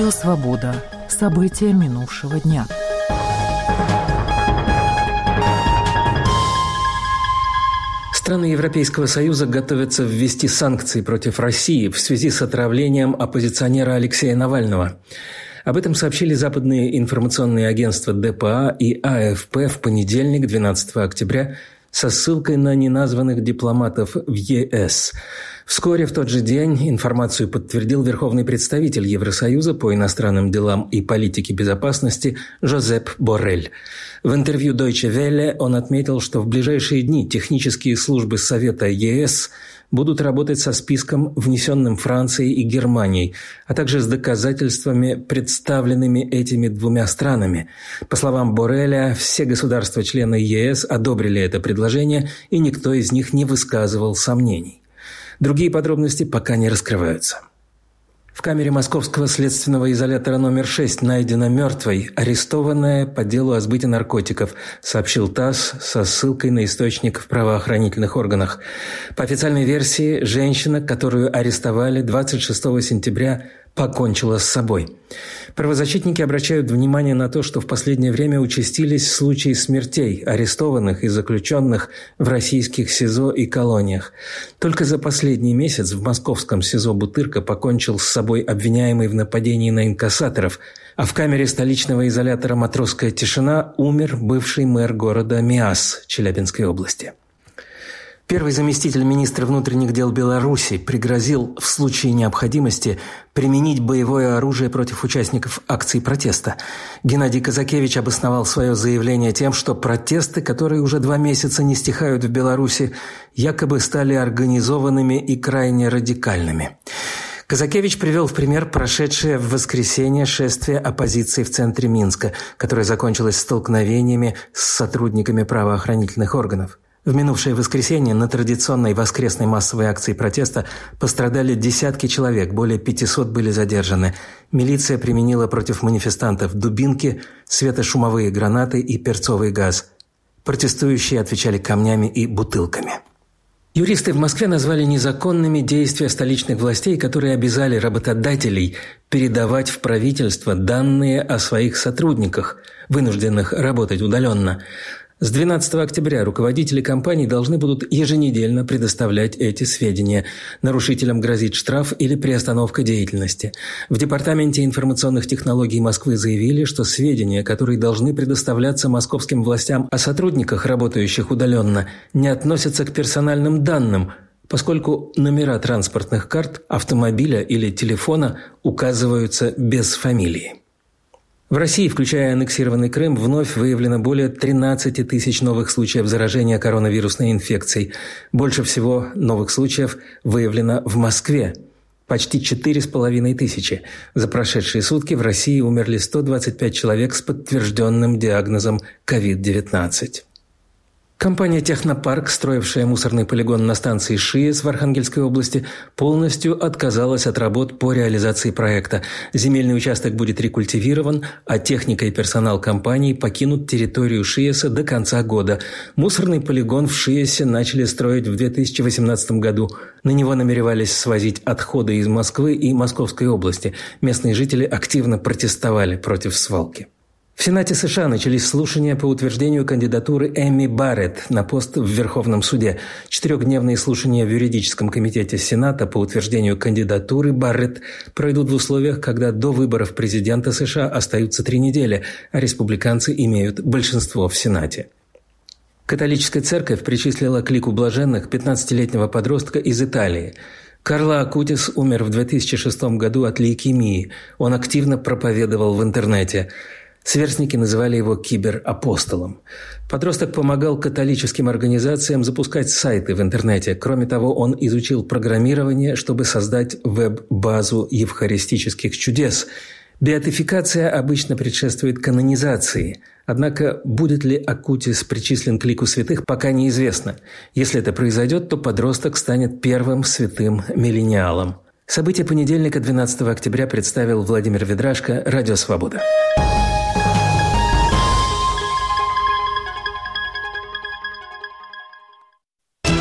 Радио «Свобода». События минувшего дня. Страны Европейского Союза готовятся ввести санкции против России в связи с отравлением оппозиционера Алексея Навального. Об этом сообщили западные информационные агентства ДПА и АФП в понедельник, 12 октября, со ссылкой на неназванных дипломатов в ЕС. Вскоре в тот же день информацию подтвердил верховный представитель Евросоюза по иностранным делам и политике безопасности Жозеп Боррель. В интервью Deutsche Welle он отметил, что в ближайшие дни технические службы Совета ЕС будут работать со списком, внесенным Францией и Германией, а также с доказательствами, представленными этими двумя странами. По словам Борреля, все государства-члены ЕС одобрили это предложение, и никто из них не высказывал сомнений. Другие подробности пока не раскрываются. В камере московского следственного изолятора номер 6 найдена мертвой, арестованная по делу о сбыте наркотиков, сообщил ТАСС со ссылкой на источник в правоохранительных органах. По официальной версии, женщина, которую арестовали 26 сентября, покончила с собой. Правозащитники обращают внимание на то, что в последнее время участились случаи смертей арестованных и заключенных в российских СИЗО и колониях. Только за последний месяц в московском СИЗО Бутырка покончил с собой обвиняемый в нападении на инкассаторов, а в камере столичного изолятора «Матросская тишина» умер бывший мэр города Миас Челябинской области. Первый заместитель министра внутренних дел Беларуси пригрозил в случае необходимости применить боевое оружие против участников акций протеста. Геннадий Казакевич обосновал свое заявление тем, что протесты, которые уже 2 месяца не стихают в Беларуси, якобы стали организованными и крайне радикальными. Казакевич привел в пример прошедшее в воскресенье шествие оппозиции в центре Минска, которое закончилось столкновениями с сотрудниками правоохранительных органов. В минувшее воскресенье на традиционной воскресной массовой акции протеста пострадали десятки человек, более 500 были задержаны. Милиция применила против манифестантов дубинки, светошумовые гранаты и перцовый газ. Протестующие отвечали камнями и бутылками. Юристы в Москве назвали незаконными действия столичных властей, которые обязали работодателей передавать в правительство данные о своих сотрудниках, вынужденных работать удаленно. С 12 октября руководители компаний должны будут еженедельно предоставлять эти сведения. Нарушителям грозит штраф или приостановка деятельности. В Департаменте информационных технологий Москвы заявили, что сведения, которые должны предоставляться московским властям о сотрудниках, работающих удаленно, не относятся к персональным данным, поскольку номера транспортных карт, автомобиля или телефона указываются без фамилии. В России, включая аннексированный Крым, вновь выявлено более 13 тысяч новых случаев заражения коронавирусной инфекцией. Больше всего новых случаев выявлено в Москве – почти 4,5 тысячи. За прошедшие сутки в России умерли 125 человек с подтвержденным диагнозом COVID-19. Компания «Технопарк», строившая мусорный полигон на станции ШИЭС в Архангельской области, полностью отказалась от работ по реализации проекта. Земельный участок будет рекультивирован, а техника и персонал компании покинут территорию ШИЭСа до конца года. Мусорный полигон в ШИЭСе начали строить в 2018 году. На него намеревались свозить отходы из Москвы и Московской области. Местные жители активно протестовали против свалки. В Сенате США начались слушания по утверждению кандидатуры Эми Барретт на пост в Верховном суде. 4-дневные слушания в юридическом комитете Сената по утверждению кандидатуры Барретт пройдут в условиях, когда до выборов президента США остаются 3 недели, а республиканцы имеют большинство в Сенате. Католическая церковь причислила к лику блаженных 15-летнего подростка из Италии. Карло Акутис умер в 2006 году от лейкемии. Он активно проповедовал в интернете. Сверстники называли его киберапостолом. Подросток помогал католическим организациям запускать сайты в интернете. Кроме того, он изучил программирование, чтобы создать веб-базу евхаристических чудес. Беатификация обычно предшествует канонизации. Однако, будет ли Акутис причислен к лику святых, пока неизвестно. Если это произойдет, то подросток станет первым святым миллениалом. События понедельника, 12 октября, представил Владимир Ведрашко, Радио «Свобода».